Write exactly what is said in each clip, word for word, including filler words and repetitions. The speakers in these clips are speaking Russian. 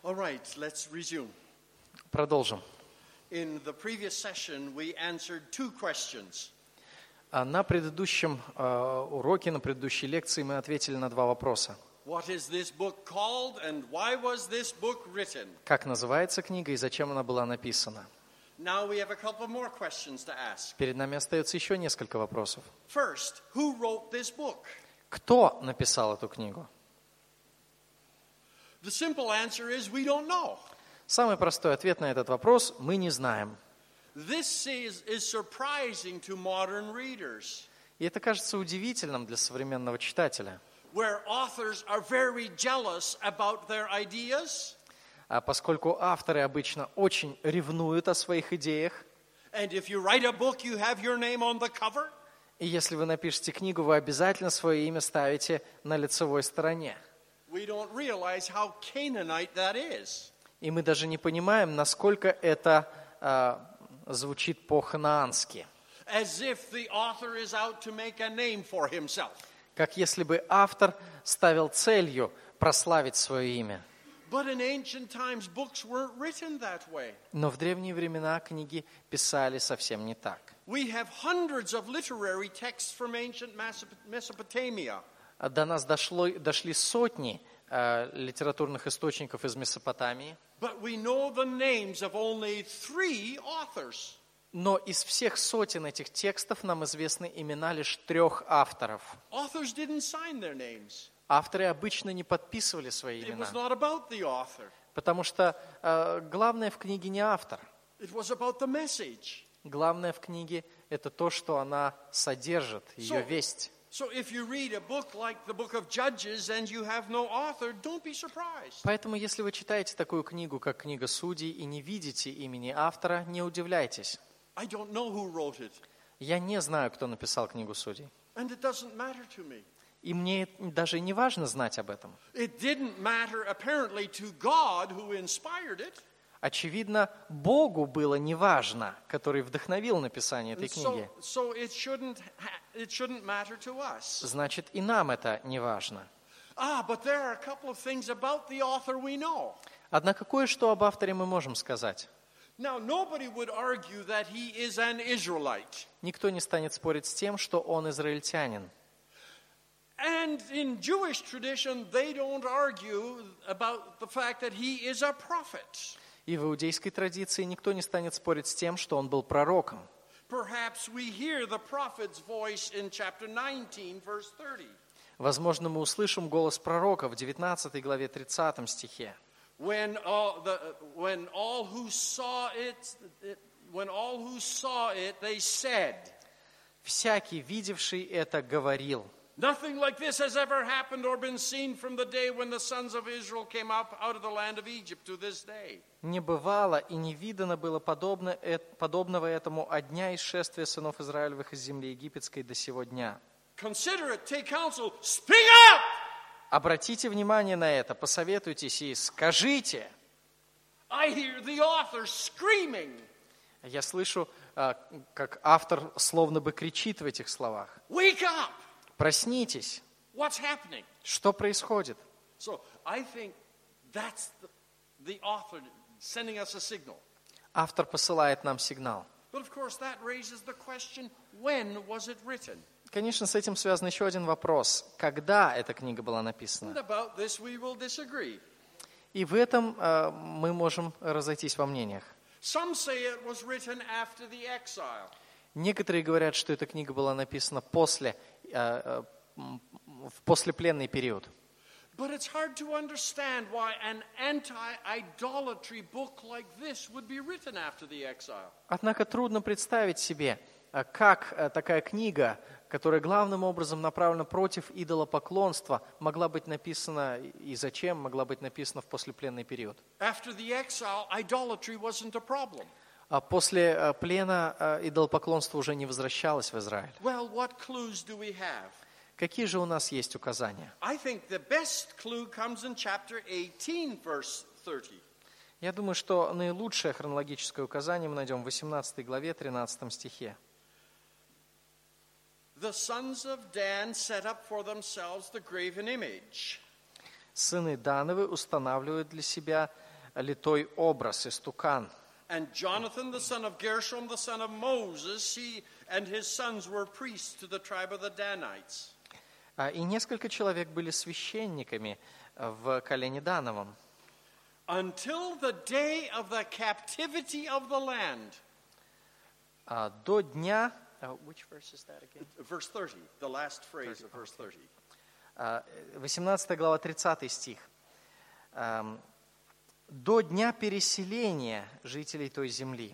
All right, let's resume. Продолжим. In the previous session, we answered two questions. А На предыдущем э, уроке, на предыдущей лекции мы ответили на два вопроса. What is this book called and why was this book written? Как называется книга и зачем она была написана? Now we have a couple more questions to ask. Перед нами остается еще несколько вопросов. First, who wrote this book? Кто написал эту книгу? The simple answer is we don't know. Самый простой ответ на этот вопрос – мы не знаем. This is, is surprising to modern readers, И это кажется удивительным для современного читателя. where authors are very jealous about their ideas, А поскольку авторы обычно очень ревнуют о своих идеях, and if you write a book, you have your name on the cover. и если вы напишете книгу, вы обязательно свое имя ставите на лицевой стороне. We don't realize how Canaanite that is. И мы даже не понимаем, насколько это а, звучит по-ханаански. As if the author is out to make a name for himself. Как если бы автор ставил целью прославить свое имя. But in ancient times, books weren't written that way. Но в древние времена книги писали совсем не так. We have hundreds of literary texts from ancient Mesopotamia. До нас дошло, дошли сотни э, литературных источников из Месопотамии. But we know the names of only three authors. Но из всех сотен этих текстов нам известны имена лишь трех авторов. Authors didn't sign their names. Авторы обычно не подписывали свои It имена, was not about the author. потому что э, главное в книге не автор. It was about the message. Главное в книге – это то, что она содержит, ее So- весть. So if you read a book like the book of Judges and you have no author, don't be surprised. Поэтому, если вы читаете такую книгу, как «Книга Судей», и не видите имени автора, не удивляйтесь. I don't know who wrote it, Я не знаю, кто написал «Книгу Судей». and it doesn't matter to me. И мне даже не важно знать об этом. It didn't matter apparently to God who inspired it. Очевидно, Богу было неважно, который вдохновил написание этой And so, книги. so it shouldn't ha- it shouldn't matter to us. Значит, и нам это не важно. Ah, but there are a couple of things about the author we know. Однако кое-что об авторе мы можем сказать. Now, nobody would argue that he is an Israelite. Никто не станет спорить с тем, что он израильтянин. And in Jewish tradition, they don't argue about the fact that he is a prophet. И в иудейской традиции никто не станет спорить с тем, что он был пророком. Perhaps we hear the prophet's voice in chapter nineteen, verse thirty. Возможно, мы услышим голос пророка в девятнадцатой главе тридцатом стихе. When all, the, when all who saw it, it, when all who saw it, they said, «Всякий, видевший это, говорил». nothing like this has ever happened or been seen from the day when the sons of Israel came up out of the land of Egypt to this day. Не бывало и не видано было подобно, э- подобного этому от дня исшествия сынов Израилевых из земли египетской до сего дня. Consider it, take counsel, speak up! Обратите внимание на это, посоветуйтесь и скажите. I hear the author screaming, Я слышу, а, как автор словно бы кричит в этих словах. wake up! Проснитесь. What's happening? Что происходит? So I think that's the, the author sending us a signal. Автор посылает нам сигнал. But of course that raises the question, when was it written? Конечно, с этим связан еще один вопрос. Когда эта книга была And написана? about this we will disagree. И в этом э, мы можем разойтись во мнениях. Some say it was written after the exile. Некоторые говорят, что эта книга была написана после, э, э, м, в послепленный период. But it's hard to understand why an anti-idolatry book like this would be written after the exile. Однако трудно представить себе, э, как э, такая книга, которая главным образом направлена против идолопоклонства, могла быть написана и зачем могла быть написана в послепленный период. After the exile, idolatry wasn't a problem. А после э, плена э, идолопоклонство уже не возвращалось в Израиль. Well, what clues do we have? Какие же у нас есть указания? I think the best clue comes in chapter eighteen, verse thirty. Я думаю, что наилучшее хронологическое указание мы найдем в восемнадцатой главе, тринадцатом стихе. The sons of Dan set up for themselves the graven image. Сыны Дановы устанавливают для себя литой образ, истукан. And Jonathan, the son of Gershom, the son of Moses, he and his sons were priests to the tribe of the Danites. А, И несколько человек были священниками в колене Дановом. Until the day of the captivity of the land. А, До дня... uh, Which verse is that again? Verse thirty, the last phrase of verse thirty. А, восемнадцатая глава, тридцатый стих. Ам, До дня переселения жителей той земли.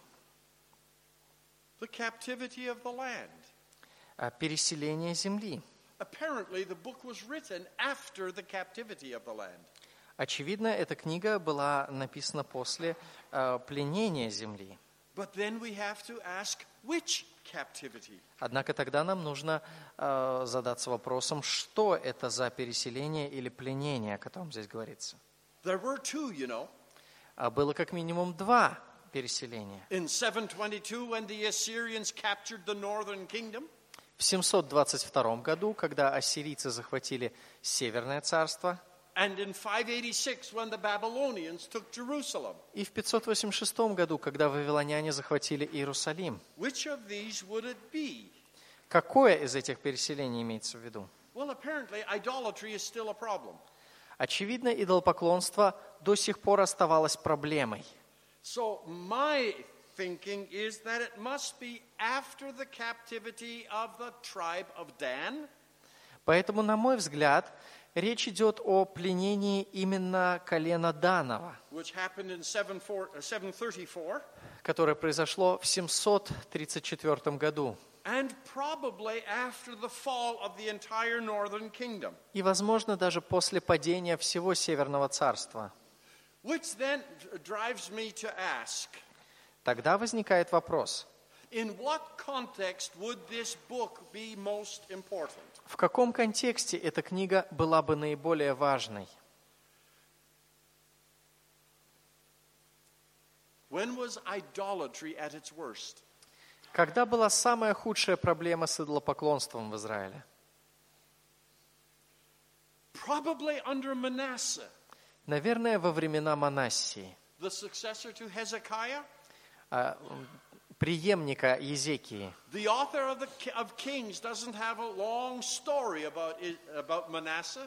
The captivity of the land. А, Переселение земли. Apparently, the book was written after the captivity of the land. Очевидно, эта книга была написана после э, пленения земли. But then we have to ask, which captivity? Однако тогда нам нужно э, задаться вопросом, что это за переселение или пленение, о котором здесь говорится. There were two, you know. А было как минимум два переселения. In seven twenty-two, when the Assyrians captured the northern kingdom, В семьсот двадцать втором году, когда ассирийцы захватили Северное царство, and in five eighty-six, when the Babylonians took Jerusalem. и в пятьсот восемьдесят шестом году, когда вавилоняне захватили Иерусалим. Which of these would it be? Какое из этих переселений имеется в виду? Well, apparently, idolatry is still a problem. Очевидно, идолопоклонство до сих пор оставалось проблемой. So my thinking is that it must be after the captivity of the tribe of Dan. Поэтому, на мой взгляд, речь идет о пленении именно колена Данова, Which happened in seven thirty-four, которое произошло в семьсот тридцать четвёртом году. and probably after the fall of the entire northern kingdom. И, возможно, даже после падения всего Северного царства. Which then drives me to ask, Тогда возникает вопрос, in what context would this book be most important? в каком контексте эта книга была бы наиболее важной? When was idolatry at its worst? Когда была самая худшая проблема с идолопоклонством в Израиле? Probably under Manasseh, Наверное, во времена Манассии, the successor to Hezekiah. а, преемника Езекии. The author of, the, of Kings doesn't have a long story about, it, about Manasseh.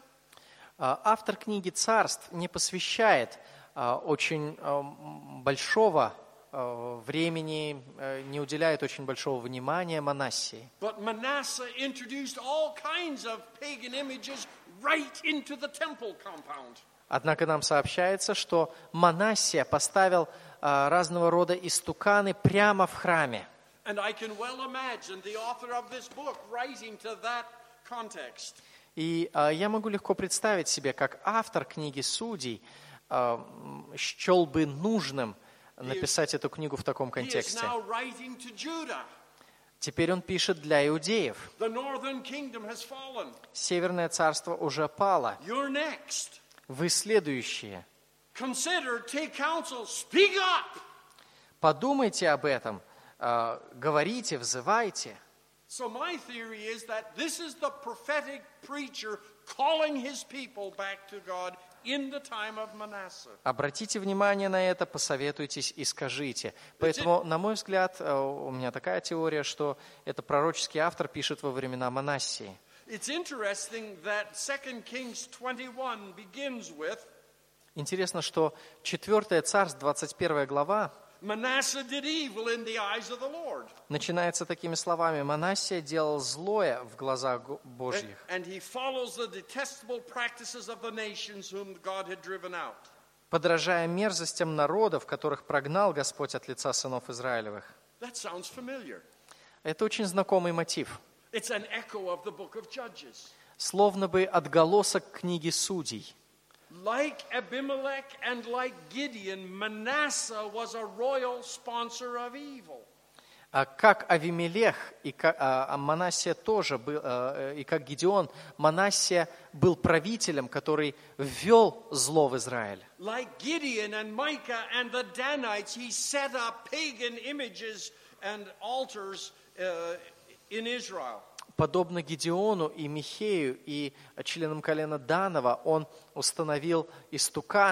А, Автор книги «Царств» не посвящает а, очень а, большого а, времени, а, не уделяет очень большого внимания Манассии. But Manasseh introduced all kinds of pagan images right into the temple compound. Однако нам сообщается, что Манассия поставил а, разного рода истуканы прямо в храме. And I can well imagine the author of this book writing to that context. И а, я могу легко представить себе, как автор книги «Судей» а, счел бы нужным написать эту книгу в таком He is контексте. now writing to Judah. Теперь он пишет для иудеев. The northern kingdom has fallen. Северное царство уже пало. You're next. Вы следующие. Consider, take counsel, speak up. Подумайте об этом, а, говорите, взывайте. So my theory is that this is the prophetic preacher calling his people back to God in the time of Manasseh. Обратите внимание на это, посоветуйтесь и скажите. Поэтому, на мой взгляд, а, у меня такая теория, что это пророческий автор пишет во времена Манассии. It's interesting that Second Kings twenty-one begins with Интересно, что четвёртое Царств, двадцать первая глава, Manasseh did evil in the eyes of the Lord. начинается такими словами: «Манассия делал злое в глазах Го- And, Божьих, and he follows the detestable practices of the nations whom God had driven out. подражая мерзостям народов, которых прогнал Господь от лица сынов Израилевых». That sounds familiar. Это очень знакомый мотив. It's an echo of the book of Judges. Словно бы отголосок книги Судей. Like Abimelech and like Gideon, Manasseh was a royal sponsor of evil. А как Авимелех и как, а, а Манассия тоже был, а, и как Гидеон, Манассия был правителем, который ввел зло в Израиль. Like Gideon and Micah and the Danites, he set up pagan images and altars uh, in Israel. Подобно Гидеону и Михею и членам колена Данова, он установил истуканы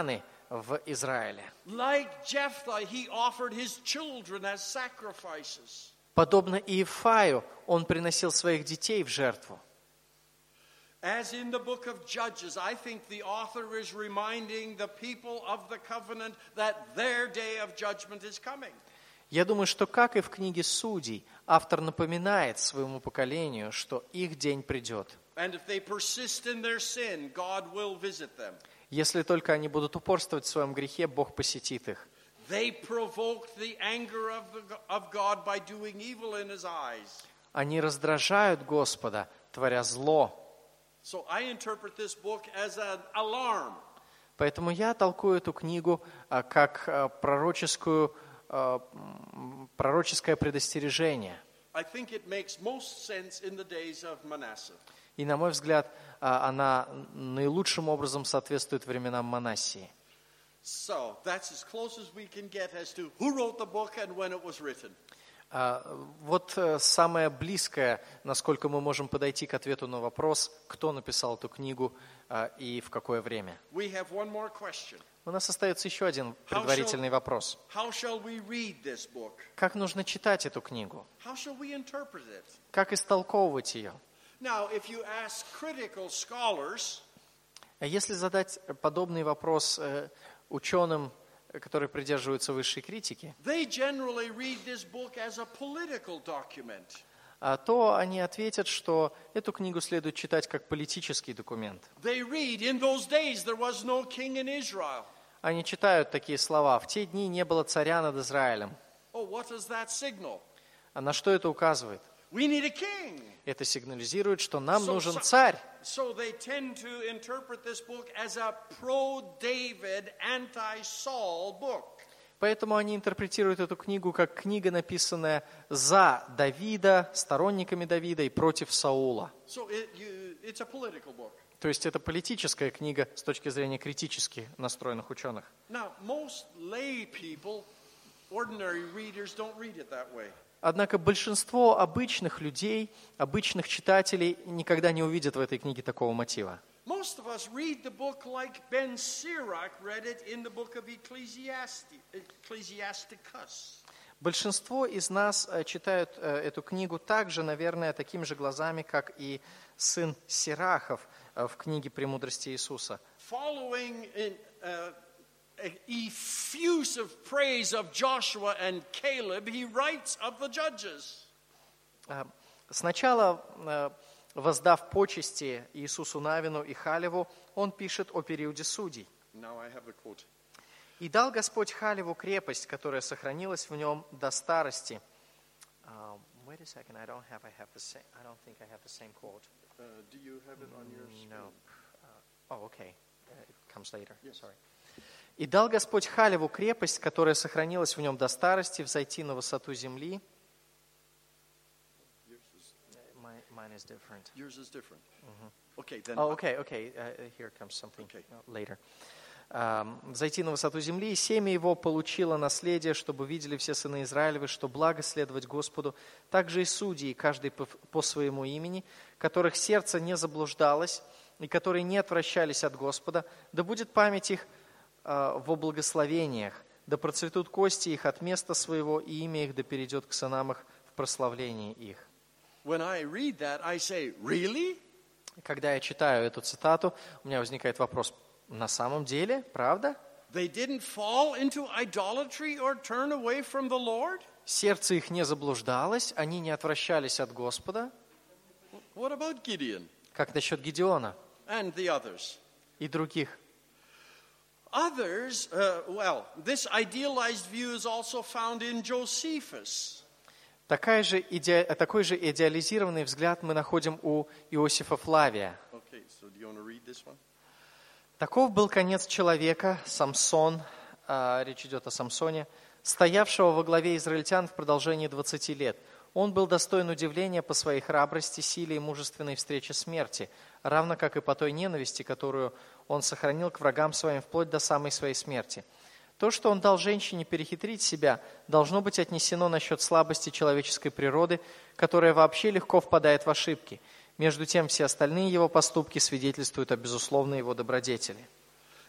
в Израиле. Like Jephthah, he offered his children as sacrifices. Подобно Иефаю, он приносил своих детей в жертву. As in the book of Judges, I think the author is reminding the people of the covenant that their day of judgment is coming. Я думаю, что, как и в книге Судей, автор напоминает своему поколению, что их день придет. And if they persist in their sin, God will visit them. Если только они будут упорствовать в своем грехе, Бог посетит их. They provoked the anger of, the, of God by doing evil in his eyes. Они раздражают Господа, творя зло. So I interpret this book as an alarm. Поэтому я толкую эту книгу а, как а, пророческую, а, пророческое предостережение. I think it makes most sense in the days of Manasseh. И, на мой взгляд, а, она наилучшим образом соответствует временам Манассии. So that's as close as we can get as to who wrote the book and when it was written. Вот самое близкое, насколько мы можем подойти к ответу на вопрос, кто написал эту книгу и в какое время. We have one more question. У нас остается еще один предварительный вопрос. How shall we read this book? Как нужно читать эту книгу? How shall we interpret it? Как истолковывать ее? Now, if you ask critical scholars, если задать подобный вопрос ученым, которые придерживаются высшей критики, they generally read this book as a political document. то они ответят, что эту книгу следует читать как политический документ. They read, in those days there was no king in Israel. Они читают такие слова: в те дни не было царя над Израилем. Oh, what does that signal? А на что это указывает? We need a king. Это сигнализирует, что нам So- нужен so- царь. So they tend to interpret this book as a pro-David, anti-Saul book. Поэтому они интерпретируют эту книгу как книга, написанная за Давида, сторонниками Давида и против Саула. So it, you, it's a political book. То есть это политическая книга с точки зрения критически настроенных ученых. Now, most lay people, ordinary readers, don't read it that way. Однако большинство обычных людей, обычных читателей никогда не увидят в этой книге такого мотива. Most of us read the book like Ben Sirach read it in the book of Ecclesiastes, Ecclesiasticus. Большинство из нас э, читают э, эту книгу также, наверное, такими же глазами, как и сын Сирахов э, в книге «Премудрости Иисуса». Following in, uh, effusive praise of Joshua and Caleb, he writes of the judges. Э, Сначала, э, воздав почести Иисусу Навину и Халеву, он пишет о периоде судей. Now I have the quote. «И дал Господь Халеву крепость, которая сохранилась в нем до старости». Uh, wait a second, I don't have, I have the same, I don't think I have the same quote. Uh, do you have it on your screen? No. Uh, oh, okay. Uh, it comes later. Yes. Sorry. «И дал Господь Халеву крепость, которая сохранилась в нем до старости, взойти на высоту земли». Yours is, Mine, mine is different. yours is different. Okay, then. Oh, okay, okay. Uh, here comes something Okay. uh, later. Um, «Взойти на высоту земли, и семя его получило наследие, чтобы видели все сыны Израилевы, что благо следовать Господу, также и судьи, каждый по, по своему имени, которых сердце не заблуждалось, и которые не отвращались от Господа, да будет память их uh, во благословениях, да процветут кости их от места своего, и имя их да перейдет к сынам их в прославлении их». When I read that, I say, really? Когда я читаю эту цитату, у меня возникает вопрос: на самом деле, правда? They didn't fall into idolatry or turn away from the Lord? Сердце их не заблуждалось, они не отвращались от Господа. What about Gideon Как насчет Гедеона and the others? и других? Others, uh, well, this idealized view is also found in Josephus. Такая же иде... Такой же идеализированный взгляд мы находим у Иосифа Флавия. Okay, so do you want to read this one? Таков был конец человека, Самсон, а, речь идет о Самсоне, стоявшего во главе израильтян в продолжении двадцати лет. Он был достоин удивления по своей храбрости, силе и мужественной встрече смерти, равно как и по той ненависти, которую он сохранил к врагам своим вплоть до самой своей смерти. То, что он дал женщине перехитрить себя, должно быть отнесено насчет слабости человеческой природы, которая вообще легко впадает в ошибки. Между тем, все остальные его поступки свидетельствуют о безусловной его добродетели.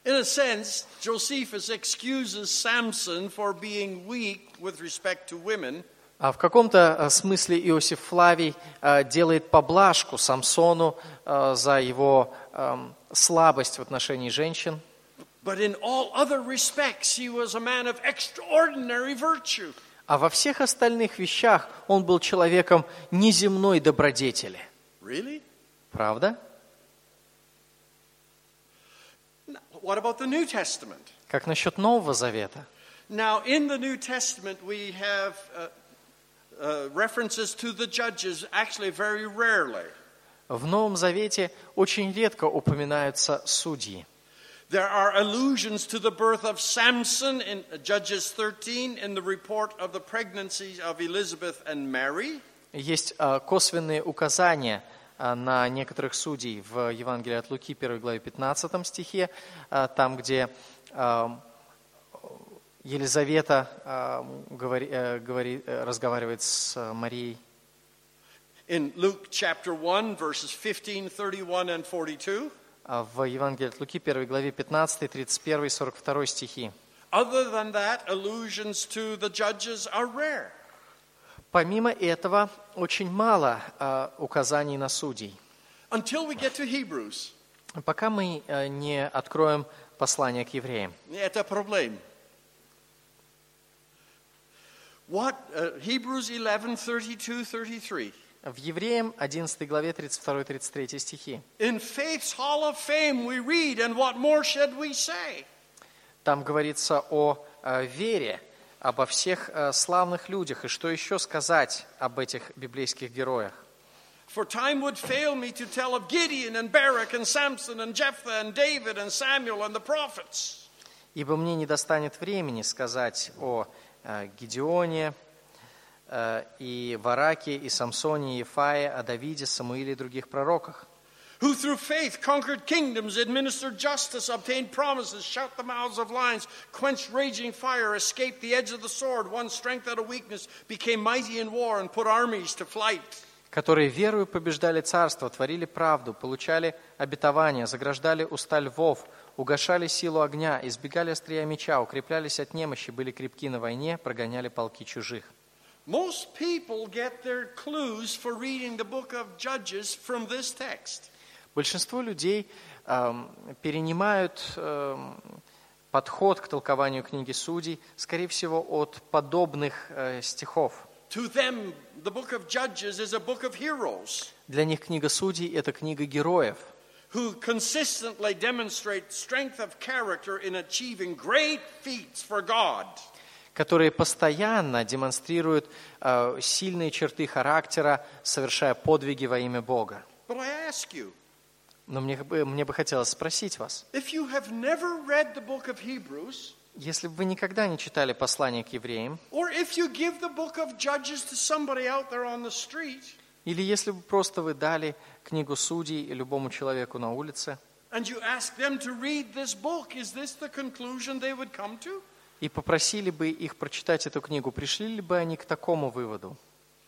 In a sense, Josephus excuses Samson for being weak with respect to women. А в каком-то смысле Иосиф Флавий э, делает поблажку Самсону э, за его э, слабость в отношении женщин. But in all other respects, he was a man of extraordinary virtue. А во всех остальных вещах он был человеком неземной добродетели. Really? Правда? What about the New Testament? Как насчет Нового Завета? Now, in the New Testament, we have uh, uh, references to the judges actually very rarely. В Новом Завете очень редко упоминаются судьи. There are allusions to the birth of Samson in Judges thirteen in the report of the pregnancies of Elizabeth and Mary. Есть э, косвенные указания э, на некоторых судей в Евангелии от Луки, первой главе, пятнадцатом стихе, э, там, где э, Елизавета э, говори, э, говори, э, разговаривает с Марией. In Luke chapter one, verses fifteen, thirty-one, and forty-two. В Евангелии от Луки, первой главе, пятнадцатый, тридцать первый, сорок второй стихи. Other than that, allusions to the judges are rare. Помимо этого, очень мало э, указаний на судей. Until we get to Hebrews. Пока мы э, не откроем послание к евреям. Это проблема. What uh, Hebrews eleven, thirty-two, thirty-three. В Евреям одиннадцатой главе тридцать второй тридцать третий стихи. In faith's hall of fame we read, and what more should we say? Там говорится о э, вере, обо всех э, славных людях, и что еще сказать об этих библейских героях. For time would fail me to tell of Gideon and Barak and Samson and Jephthah and David and Samuel and the prophets. Ибо мне не достанет времени сказать о э, Гидеоне, и Вараке, и Самсоне, и Ефае, о Давиде, Самуиле и других пророках. Who through faith conquered kingdoms, administered justice, obtained promises, shut the mouths of lions, quenched raging fire, escaped the edge of the sword, won strength out of weakness, became mighty in war, and put armies to flight. Которые верою побеждали царство, творили правду, получали обетования, заграждали уста львов, угашали силу огня, избегали острия меча, укреплялись от немощи, были крепки на войне, прогоняли полки чужих. Most people get their clues for reading the book of Judges from this text. Большинство людей эм, перенимают эм, подход к толкованию книги Судей, скорее всего, от подобных э, стихов. To them, the book of Judges is a book of heroes. Для них книга Судей – это книга героев, Who consistently demonstrate strength of character in achieving great feats for God. которые постоянно демонстрируют э, сильные черты характера, совершая подвиги во имя Бога. But I ask you, Но мне, бы- мне бы хотелось спросить вас, if you have never read the book of Hebrews, если бы вы никогда не читали послание к евреям, or if you give the book of Judges to somebody out there on the street, или если бы просто вы дали книгу Судей любому человеку на улице, and you ask them to read this book, is this the conclusion they would come to? и попросили бы их прочитать эту книгу, пришли ли бы они к такому выводу?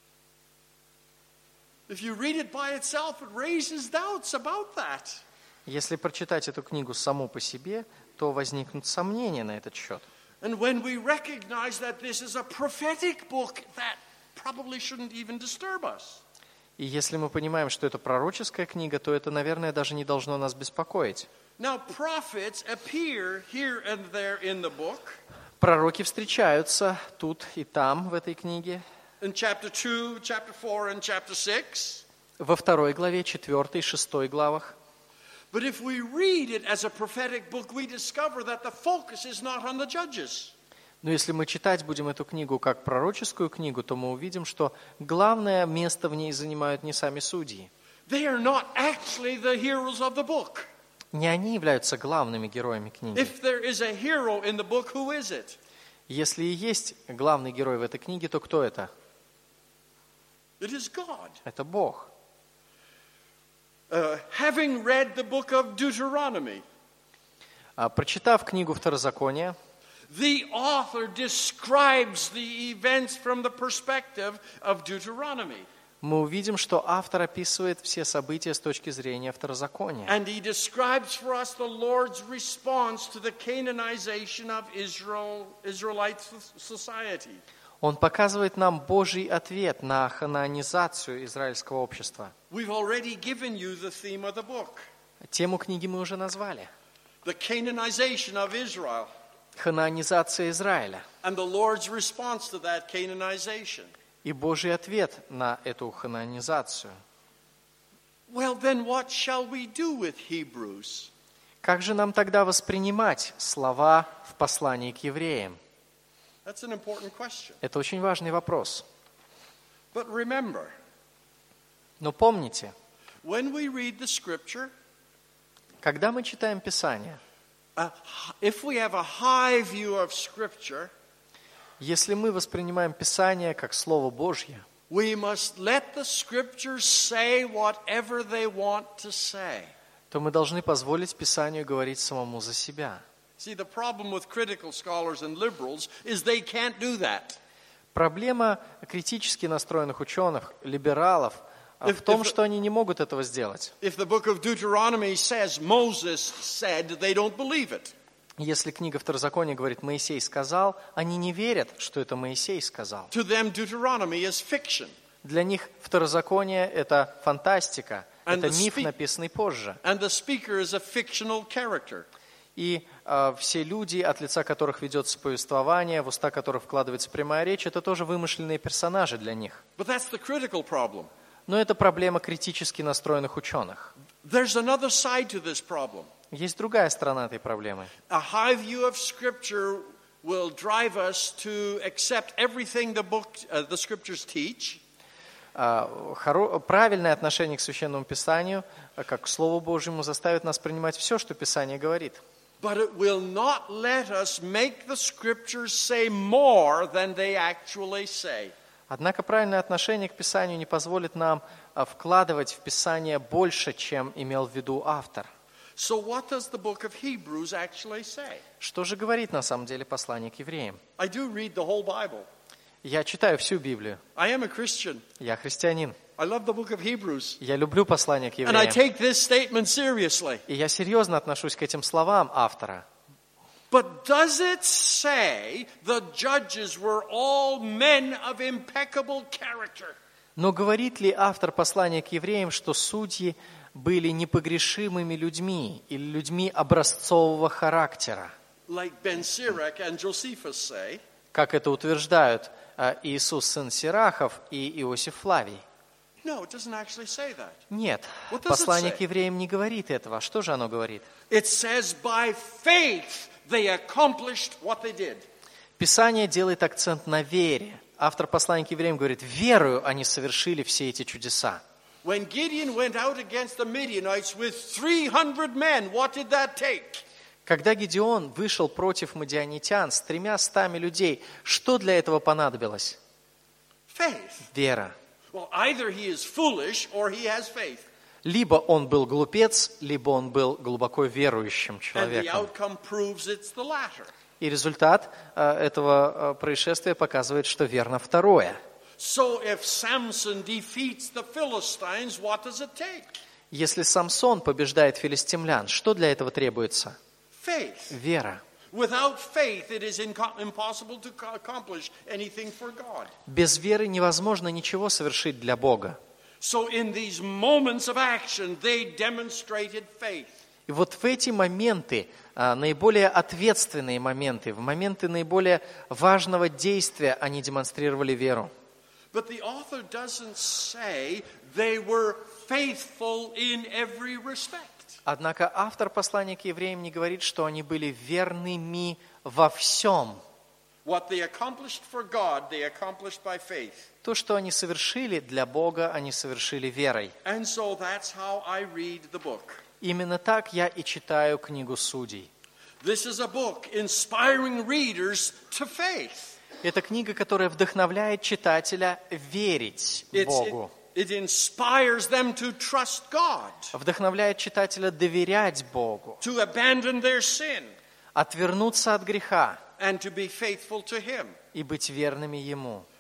If you read it by itself, it raises doubts about that. Если прочитать эту книгу саму по себе, то возникнут сомнения на этот счет. And when we recognize that this is a prophetic book, that probably shouldn't even disturb us. И если мы понимаем, что это пророческая книга, то это, наверное, даже не должно нас беспокоить. Now, prophets appear here and there in the book. Пророки встречаются тут и там, в этой книге. In chapter two, chapter four, and chapter six. Во второй главе, четвертой, шестой главах. But if we read it as a prophetic book, we discover that the focus is not on the judges. Но если мы читать будем эту книгу как пророческую книгу, то мы увидим, что главное место в ней занимают не сами судьи. They are not actually the heroes of the book. Не они являются главными героями книги. If there is a hero in the book, who is it? Если и есть главный герой в этой книге, то кто это? It is God. Это Бог. Uh, having read the book of Deuteronomy, А, Прочитав книгу Второзакония, the author describes the events from the perspective of Deuteronomy. мы увидим, что автор описывает все события с точки зрения второзакония. And he describes for us the Lord's response to the Canaanization of Israel, Israelite society. Он показывает нам Божий ответ на ханаанизацию израильского общества. We've already given you the theme of the book. Тему книги мы уже назвали. The Canaanization of Israel. Ханаанизация Израиля. And the Lord's response to that Canaanization. И Божий ответ на эту ханаанизацию. Well, then what shall we do with Hebrews? Как же нам тогда воспринимать слова в послании к евреям? That's an important question. Это очень важный вопрос. But remember, Но помните, when we read the scripture, когда мы читаем Писание, uh, if we have a high view of scripture, если мы воспринимаем Писание как Слово Божье, we must let the scriptures say whatever they want to say. то мы должны позволить Писанию говорить самому за себя. See, the problem with critical scholars and liberals is they can't do that. Проблема критически настроенных ученых, либералов, в If- том, if- что они не могут этого сделать. If the book of Deuteronomy says Moses said, they don't believe it. Если книга Второзакония говорит «Моисей сказал», они не верят, что это Моисей сказал. To them, Deuteronomy is fiction. Для них Второзаконие – это фантастика, And это the миф, speak- написанный позже. And the speaker is a fictional character. И э, все люди, от лица которых ведется повествование, в уста которых вкладывается прямая речь, это тоже вымышленные персонажи для них. But that's the critical problem. Но это проблема критически настроенных ученых. There's another side to this problem. Есть другая сторона этой проблемы. A high view of Scripture will drive us to accept everything the book, uh, the Scriptures teach. А, хоро- Правильное отношение к Священному Писанию, а, как к Слову Божьему, заставит нас принимать все, что Писание говорит. But it will not let us make the Scriptures say more than they actually say. Однако правильное отношение к Писанию не позволит нам а, вкладывать в Писание больше, чем имел в виду автор. So what does the book of Hebrews actually say? Что же говорит на самом деле послание к евреям? I do read the whole Bible. Я читаю всю Библию. I am a Christian. Я христианин. I love the book of Hebrews. Я люблю послание к And I евреям. take this statement seriously. И я серьезно отношусь к этим словам автора. But does it say the judges were all men of impeccable character? Но говорит ли автор послания к евреям, что судьи были непогрешимыми людьми или людьми образцового характера, Like Ben Sirach and Josephus say, как это утверждают а, Иисус, сын Сирахов, и Иосиф Флавий? no, it doesn't actually say that. Нет, What does it послание say? к евреям не говорит этого. Что же оно говорит? It says by faith they accomplished what they did. Писание делает акцент на вере. Автор послания к евреям говорит, верою они совершили все эти чудеса. When Gideon went out against the Midianites with three hundred men, what did that take? Когда Гедеон вышел против мадианитян с тремя стами людей, что для этого понадобилось? Faith. Вера. Well, either he is foolish or he has faith. Либо он был глупец, либо он был глубоко верующим And the человеком. outcome proves it's the latter. И результат э, этого э, происшествия показывает, что верно второе. So if Samson defeats the Philistines, what does it take? Если Самсон побеждает филистимлян, что для этого требуется? Faith. Вера. Without faith, it is inco- impossible to co- accomplish anything for God. Без веры невозможно ничего совершить для Бога. So in these moments of action, they demonstrated faith. И вот в эти моменты, а, наиболее ответственные моменты, в моменты наиболее важного действия они демонстрировали веру. But the author doesn't say they were faithful in every respect. Однако автор послания к евреям не говорит, что они были верными во всем. What they accomplished for God, they accomplished by faith. То, что они совершили для Бога, они совершили верой. And so that's how I read the book. Именно так я и читаю книгу Судей. This is a book inspiring readers to faith. Это книга, которая вдохновляет читателя верить It's, it, Богу. it inspires them to trust God, Вдохновляет читателя доверять Богу, to abandon their sin, отвернуться от греха and to be faithful to Him. и быть верными Ему.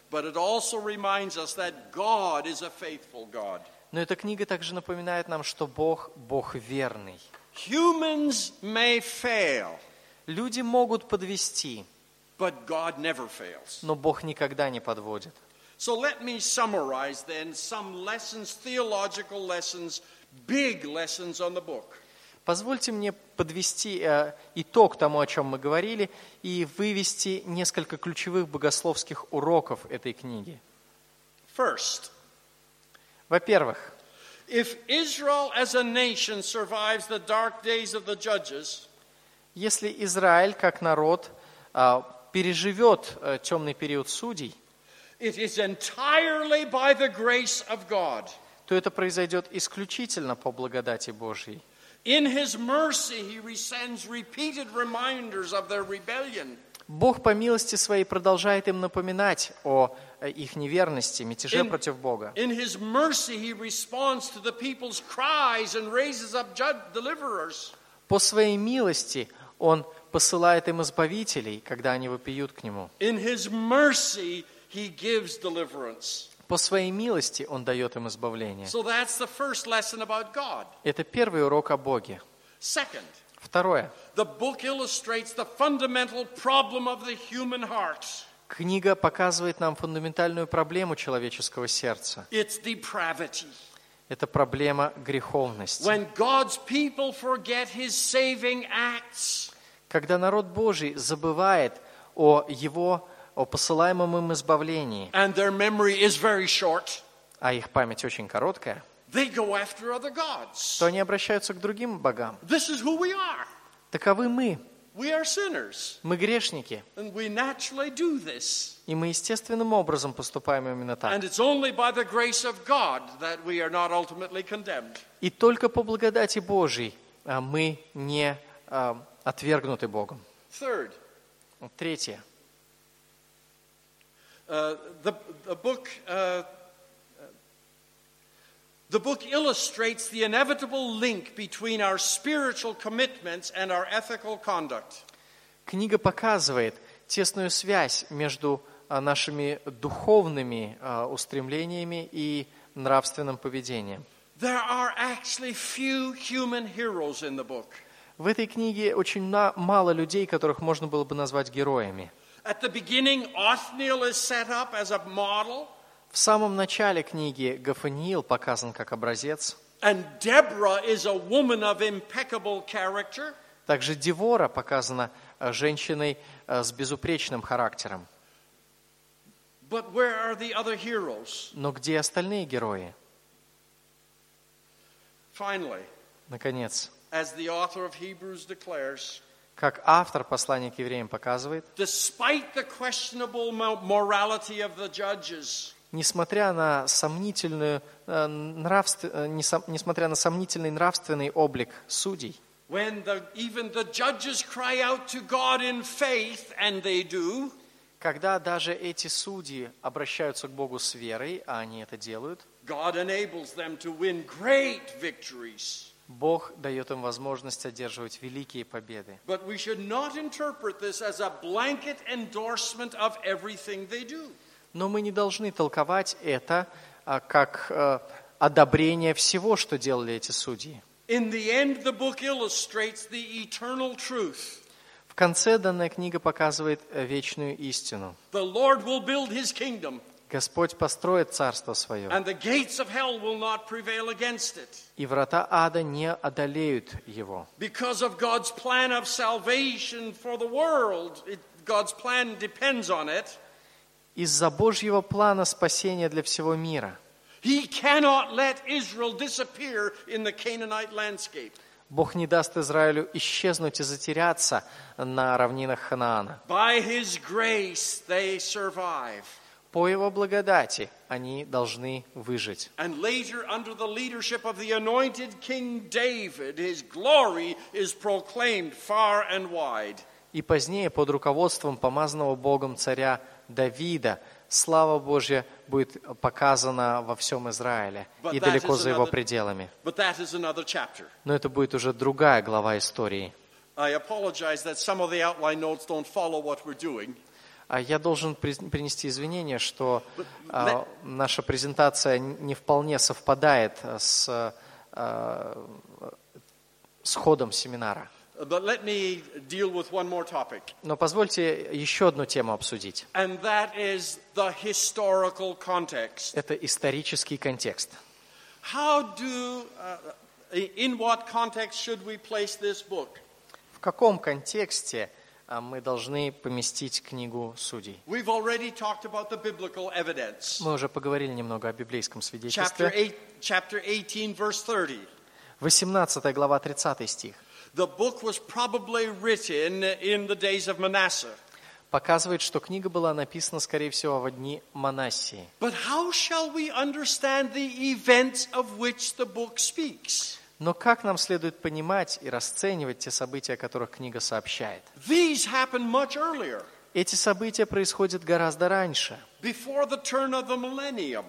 but it also reminds us that God is a faithful God. Но эта книга также напоминает нам, что Бог – Бог верный. Humans may fail, Люди могут подвести, but God never fails. но Бог никогда не подводит. So let me summarize then some lessons, theological lessons, big lessons on the book. Позвольте мне подвести э, итог тому, о чем мы говорили, и вывести несколько ключевых богословских уроков этой книги. First, Во-первых, if Israel as a nation survives the dark days of the judges, если Израиль, как народ, э, переживет э, темный период судей, it is entirely by the grace of God. то это произойдет исключительно по благодати Божьей. In His mercy, He sends repeated reminders of their rebellion. Бог по милости Своей продолжает им напоминать о э, их неверности, мятеже In- против Бога. In His mercy, He responds to the people's cries and raises up judge- deliverers. По Своей милости Он посылает им избавителей, когда они вопиют к Нему. In His mercy, He gives deliverance. По Своей милости Он дает им избавление. So that's the first lesson about God. Это первый урок о Боге. Second, Второе. the book illustrates the fundamental problem of the human heart. Книга показывает нам фундаментальную проблему человеческого сердца. It's depravity. Это проблема греховности. When God's people forget His saving acts, Когда народ Божий забывает о Его, о посылаемом им избавлении, and their memory is very short, а их память очень короткая, they go after other gods. то они обращаются к другим богам. This is who we are. Таковы мы. We are sinners, Мы грешники. and we naturally do this. И мы естественным образом поступаем именно так. And it's only by the grace of God that we are not ultimately condemned. И только по благодати Божьей а, мы не а, отвергнуты Богом. Third, Третье. uh, the, the book uh, the book illustrates the inevitable link between our spiritual commitments and our ethical conduct. Книга показывает тесную связь между а, нашими духовными а, устремлениями и нравственным поведением. There are actually few human heroes in the book. В этой книге очень на- мало людей, которых можно было бы назвать героями. At the beginning, Othniel is set up as a model, В самом начале книги Гафаниил показан как образец. and Deborah is a woman of impeccable character. Также Девора показана а, женщиной а, с безупречным характером. But where are the other heroes? Но где остальные герои? Finally, Наконец, as the author of Hebrews declares, как автор послания к евреям показывает, despite the questionable mo- morality of the judges, несмотря на сомнительную, э, нравств- э, несом- несмотря на сомнительный нравственный облик судей, when the, even the judges cry out to God in faith, and they do, когда даже эти судьи обращаются к Богу с верой, а они это делают, God enables them to win great victories. Бог дает им возможность одерживать великие победы. But we should not interpret this as a blanket endorsement of everything they do. Но мы не должны толковать это а, как э, одобрение всего, что делали эти судьи. In the end, the book illustrates the eternal truth. В конце данная книга показывает э, вечную истину. The Lord will build His kingdom, Господь построит царство свое, and the gates of hell will not prevail against it. и врата ада не одолеют его. Because of God's plan of salvation for the world, it, God's plan depends on it. Из-за Божьего плана спасения для всего мира He cannot let Israel disappear in the Canaanite landscape. Бог не даст Израилю исчезнуть и затеряться на равнинах Ханаана. By His grace, they survive. По Его благодати они должны выжить. And later, under the leadership of the anointed King David, His glory is proclaimed far and wide. И позднее, под руководством помазанного Богом царя Давида, слава Божья будет показана во всем Израиле и далеко за его пределами. But that is another chapter. Но это будет уже другая глава истории. I apologize that some of the outline notes don't follow what we're doing. А Я должен приз- принести извинения, что а, наша презентация не вполне совпадает с, а, с ходом семинара. But let me deal with one more topic, Но позвольте еще одну тему обсудить. and that is the historical context. Это исторический контекст. How do, uh, in what context should we place this book? В каком контексте а, мы должны поместить книгу Судей? We've already talked about the biblical evidence. Мы уже поговорили немного о библейском Chapter свидетельстве. eight, chapter eighteen, verse thirty. восемнадцатая глава, тридцатый стих. The book was probably written in the days of Manasseh. Показывает, что книга была написана, скорее всего, во дни Манассии. But how shall we understand the events of which the book speaks? Но как нам следует понимать и расценивать те события, о которых книга сообщает? These happened much earlier, Эти события происходят гораздо раньше, before the turn of the millennium.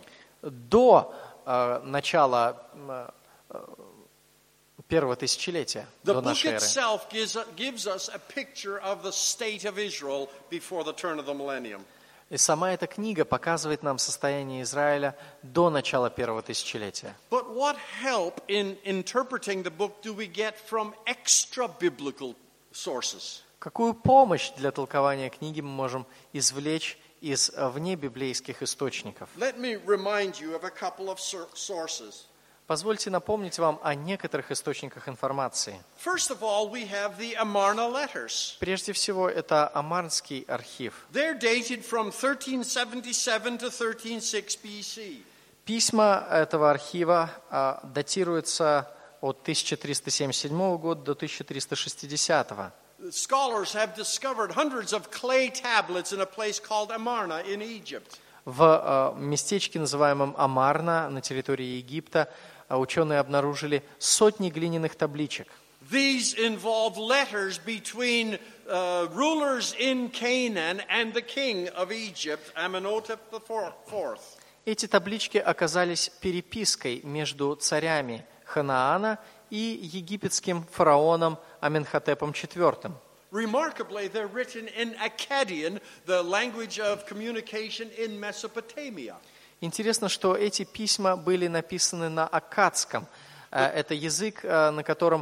до э, начала э, э, первого тысячелетия, The до book нашей эры. itself gives, gives us a picture of the state of Israel before the turn of the millennium. И сама эта книга показывает нам состояние Израиля до начала первого тысячелетия. But what help in interpreting the book do we get from extra-biblical sources? Какую помощь для толкования книги мы можем извлечь из э, внебиблейских источников? Let me remind you of a couple of sur- sources. Позвольте напомнить вам о некоторых источниках информации. First of all, we have the Amarna letters. Прежде всего, это Амарнский архив. They're dated from thirteen seventy-seven to thirteen oh six B C. Письма этого архива а, датируются от тысяча триста семьдесят седьмого года до тысяча триста шестидесятого. Scholars have discovered hundreds of clay tablets in a place called Amarna in Egypt. В а, местечке, называемом Амарна, на территории Египта, а, ученые обнаружили сотни глиняных табличек. These involve letters between uh, rulers in Canaan and the king of Egypt, Amenhotep the fourth. Эти таблички оказались перепиской между царями Ханаана и египетским фараоном Аменхотепом четвёртым. Remarkably, they're written in Akkadian, the language of communication in Mesopotamia. Интересно, что эти письма были написаны на аккадском. Э, Это язык, э, на котором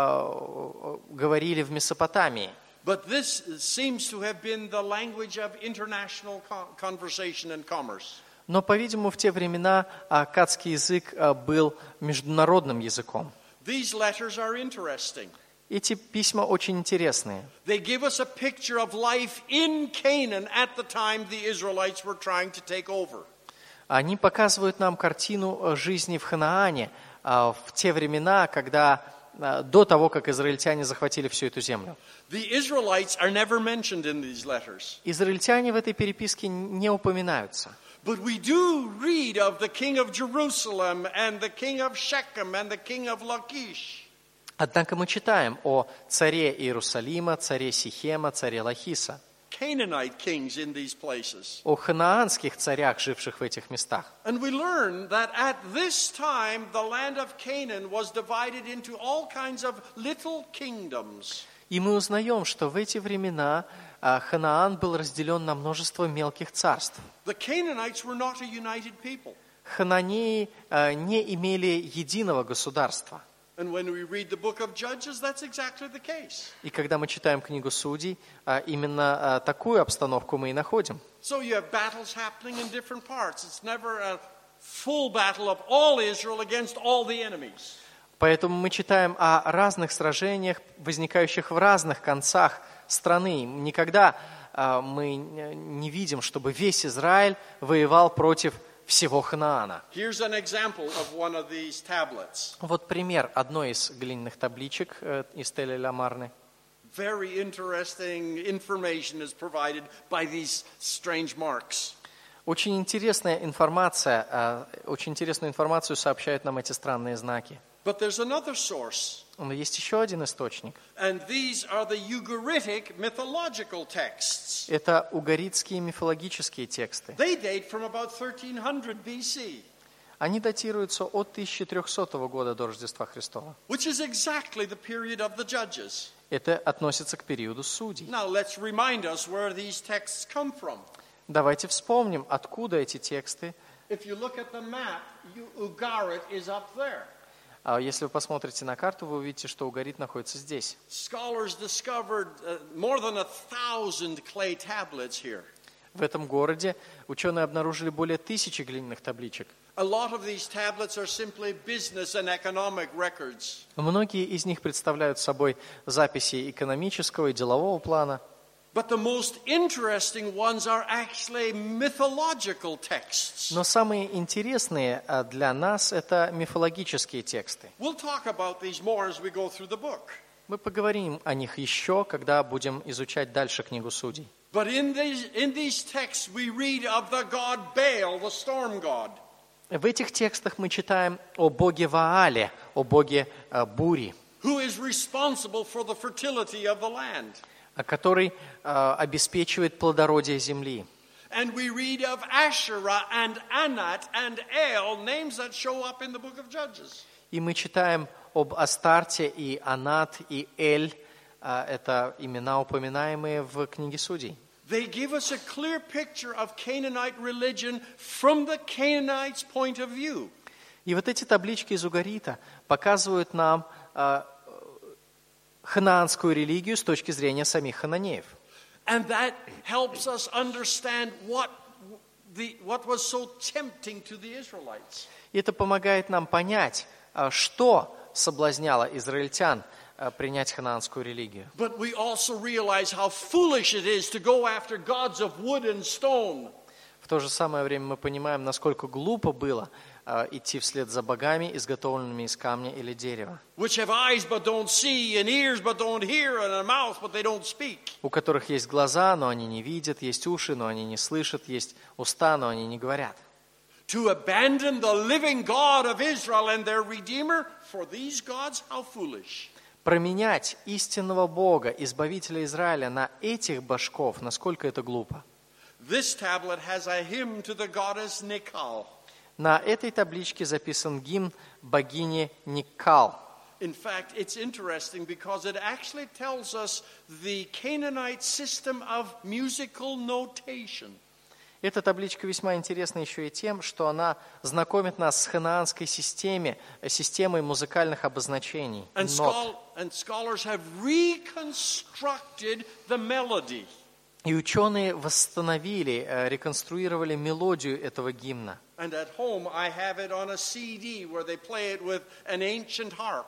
э, говорили в Месопотамии. But this seems to have been the language of international co- conversation and commerce. Но, по-видимому, в те времена аккадский язык э, был международным языком. These letters are interesting. Эти письма очень интересные. They give us a picture of life in Canaan at the time the Israelites were trying to take over. Они показывают нам картину э, жизни в Ханаане э, в те времена, когда э, до того, как израильтяне захватили всю эту землю. The Israelites are never mentioned in these letters. Израильтяне в этой переписке не упоминаются. But we do read of the king of Jerusalem and the king of Shechem and the king of Lachish. Однако мы читаем о царе Иерусалима, царе Сихема, царе Лахиса, Canaanite kings in these places. о ханаанских царях, живших в этих местах. And we learn that at this time the land of Canaan was divided into all kinds of little kingdoms. И мы узнаем, что в эти времена а, Ханаан был разделен на множество мелких царств. The Canaanites were not a united people. Хананеи а, не имели единого государства. And when we read the book of Judges, that's exactly the case. И когда мы читаем книгу Судей, а, именно а, такую обстановку мы и находим. So you have battles happening in different parts. It's never a full battle of all Israel against all the enemies. Поэтому мы читаем о разных сражениях, возникающих в разных концах страны. Никогда а, мы не видим, чтобы весь Израиль воевал против всего Ханаана. Here's an example of one of these tablets. Вот пример одной из глиняных табличек э, из Тель-эль-Амарны. Very interesting information is provided by these strange marks. Очень интересная информация, э, очень интересную информацию сообщают нам эти странные знаки. But there's another source, Но есть еще один источник. and these are the Ugaritic mythological texts. Это угаритские мифологические тексты. They date from about thirteen hundred B C, Они датируются от тысяча трехсотого года до Рождества Христова. which is exactly the period of the Judges. Это относится к периоду судей. Now let's remind us where these texts come from. Давайте вспомним, откуда эти тексты. If you look at the map, you, Ugarit is up there. А если вы посмотрите на карту, вы увидите, что Угарит находится здесь. Scholars discovered uh, more than a thousand clay tablets here. В этом городе ученые обнаружили более тысячи глиняных табличек. A lot of these tablets are simply business and economic records. Многие из них представляют собой записи экономического и делового плана. But the most interesting ones are actually mythological texts. Но самые интересные а, для нас это мифологические тексты. We'll talk about these more as we go through the book. Мы поговорим о них еще, когда будем изучать дальше книгу Судей. But in these, in these texts we read of the god Baal, the storm god. В этих текстах мы читаем о боге Ваале, о боге а, бури, Who is responsible for the fertility of the land. который а, обеспечивает плодородие земли. And we read of Asherah and Anat and El, names that show up in the book of Judges. И мы читаем об Астарте и Анат и Эль, а, это имена, упоминаемые в книге Судей. They give us a clear picture of Canaanite religion from the Canaanites' point of view. И вот эти таблички из Угарита показывают нам а, ханаанскую религию с точки зрения самих хананеев. And that helps us understand what, the, what was so tempting to the Israelites. И это помогает нам понять, а, что соблазняло израильтян а, принять ханаанскую религию. But we also realize how foolish it is to go after gods of wood and stone. В то же самое время мы понимаем, насколько глупо было а, идти вслед за богами, изготовленными из камня или дерева, Which have eyes but don't see, and ears but don't hear, and a mouth but they don't speak. у которых есть глаза, но они не видят, есть уши, но они не слышат, есть уста, но они не говорят. To abandon the living God of Israel and their Redeemer for these gods, how foolish. Променять истинного Бога, Избавителя Израиля, на этих божков, насколько это глупо. This tablet has a hymn to the goddess Nikal. На этой табличке записан гимн богини Никал. In fact, it's interesting because it actually tells us the Canaanite system of musical notation. Эта табличка весьма интересна еще и тем, что она знакомит нас с ханаанской системе, системой музыкальных обозначений, And, нот. schol- and scholars have reconstructed the melody. И ученые восстановили, э, реконструировали мелодию этого гимна. And at home, I have it on a C D where they play it with an ancient harp.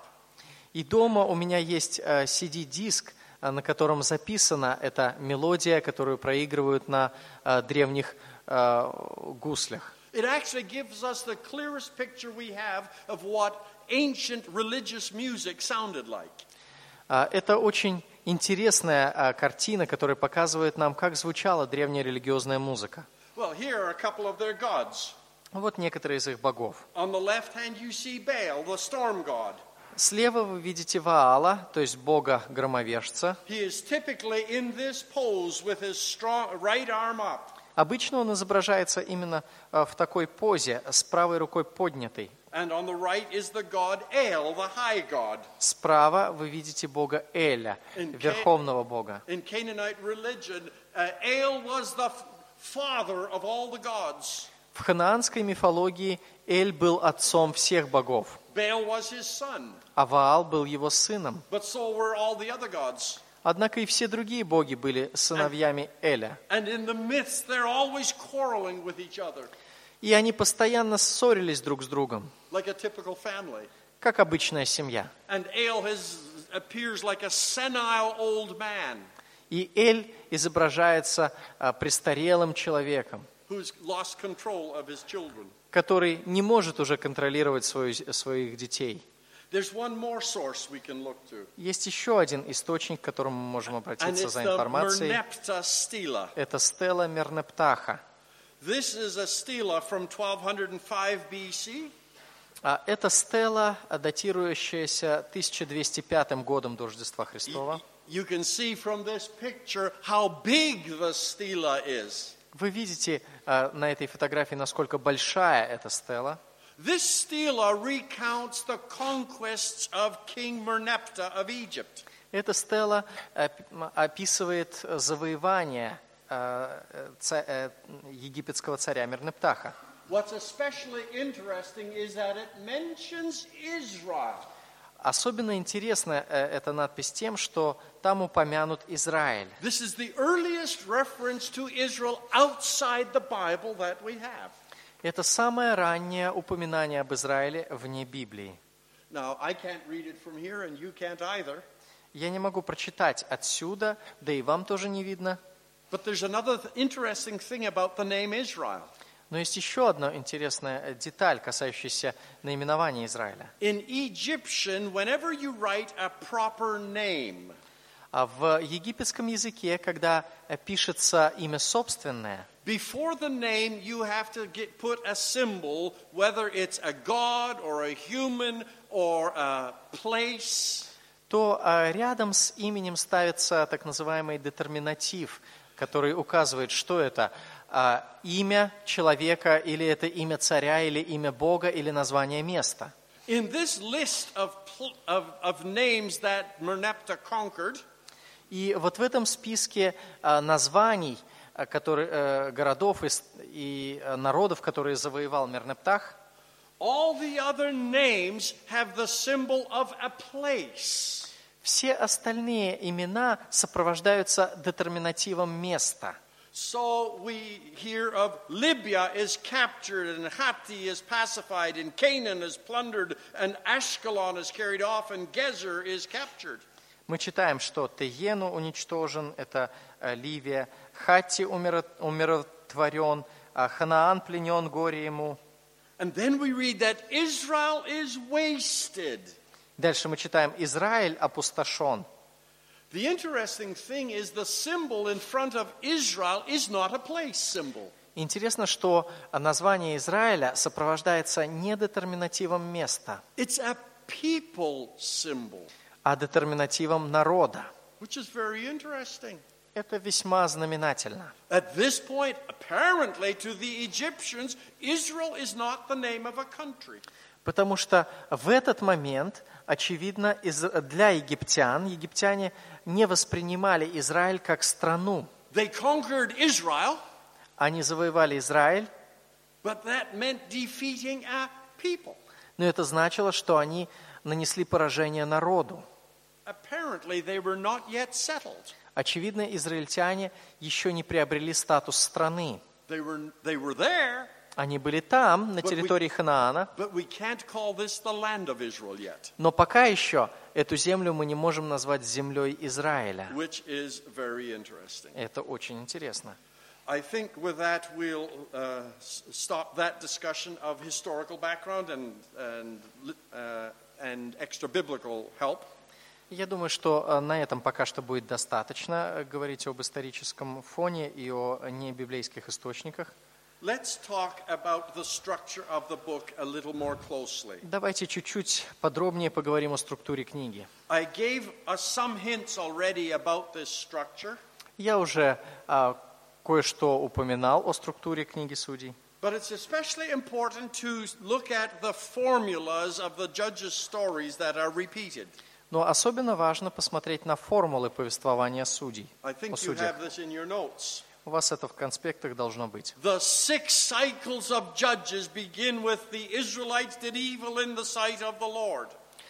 И дома у меня есть э, си ди-диск, э, на котором записана эта мелодия, которую проигрывают на э, древних э, гуслях. It actually gives us the clearest picture we have of what ancient religious music sounded like. Э, это очень интересная э, картина, которая показывает нам, как звучала древняя религиозная музыка. Well, here are a couple of their gods. Вот некоторые из их богов. On the left hand, you see Baal, the storm god. Слева вы видите Ваала, то есть бога-громовержца. He is typically in this pose with his strong right arm up. Обычно он изображается именно э, в такой позе, с правой рукой поднятой. And on the right is the god El, the high god. Справа вы видите бога Эля, верховного бога. In Canaanite religion, uh, El was the f- father of all the gods. В ханаанской мифологии Эль был отцом всех богов, Baal was his son, а Ваал был его сыном. but so were all the other gods. Однако и все другие боги были сыновьями Эля. And in the myths, they're always quarreling with each other, И они постоянно ссорились друг с другом, like a typical family. как обычная семья. And El has, appears like a senile old man И Эль изображается а, престарелым человеком, who's lost control of his children. который не может уже контролировать свою, своих детей. There's one more source we can look to, Есть еще один источник, к которому мы можем and обратиться it's за the информацией. Merneptah stela. Это стела Мернептаха. This is a stela from twelve oh five B C. А это стела, датирующаяся тысяча двести пятым годом до Рождества Христова. You can see from this picture how big the stela is. Вы видите а, на этой фотографии, насколько большая эта стела. This stela recounts the conquests of King Merneptah of Egypt. Эта стела опи- описывает завоевание э, ца- э, египетского царя Мернептаха. What's especially interesting is that it mentions Israel. Особенно интересна э, эта надпись тем, что там упомянут Израиль. This is the earliest reference to Israel outside the Bible that we have. Это самое раннее упоминание об Израиле вне Библии. Now, I can't read it from here, and you can't either. Я не могу прочитать отсюда, да и вам тоже не видно. But there's another th- interesting thing about the name Israel. Но есть еще одна интересная деталь, касающаяся наименования Израиля. In Egyptian, whenever you write a proper name, А в египетском языке, когда пишется имя собственное, before the name you have to get, put a symbol, whether it's a god or a human or a place. то а, рядом с именем ставится так называемый детерминатив, который указывает, что это а, имя человека, или это имя царя, или имя Бога, или название места. In this list of, pl- of, of names that Merneptah conquered, И вот в этом списке а, названий а, которые, э, городов и, с- и э, народов, которые завоевал Мернептах, all the other names have the symbol of a place. все остальные имена сопровождаются детерминативом места. So we hear of Libya is captured, and Hatti is pacified, and Canaan is plundered, and Ashkelon is carried off, and Gezer is captured. Мы читаем, что Теену уничтожен, это э, Ливия, Хатти умиро- умиротворен, а Ханаан пленен, горе ему. And then we read that Israel is wasted. Дальше мы читаем, Израиль опустошен. The interesting thing is the symbol in front of Israel is not a place symbol. Интересно, что название Израиля сопровождается не детерминативом места, It's a people symbol, а детерминативом народа. which is very interesting. Это весьма знаменательно. At this point, apparently to the Egyptians, Israel is not the name of a country. Потому что в этот момент, очевидно, из- для египтян, египтяне не воспринимали Израиль как страну. They conquered Israel, Они завоевали Израиль, but that meant defeating a people. но это значило, что они нанесли поражение народу. Apparently, they were not yet settled. Очевидно, израильтяне еще не приобрели статус страны. They were, they were there, Они были там, на территории Ханаана, but we can't call this the land of Israel yet, но пока еще эту землю мы не можем назвать землей Израиля. which is very interesting. Это очень интересно. I think with that we'll uh, s- stop that discussion of historical background and, and, uh, and extra biblical help. Я думаю, что э, на этом пока что будет достаточно э, говорить об историческом фоне и о небиблейских источниках. Let's talk about the structure of the book a little more closely. Давайте чуть-чуть подробнее поговорим о структуре книги. I gave us some hints already about this structure, Я уже а, кое-что упоминал о структуре книги Судей. but it's especially important to look at the formulas of the judges' stories that are repeated. Но особенно важно посмотреть на формулы повествования судей, I о think you судьях. have this in your notes. У вас это в конспектах должно быть. The six cycles of judges begin with the Israelites did evil in the sight of the Lord.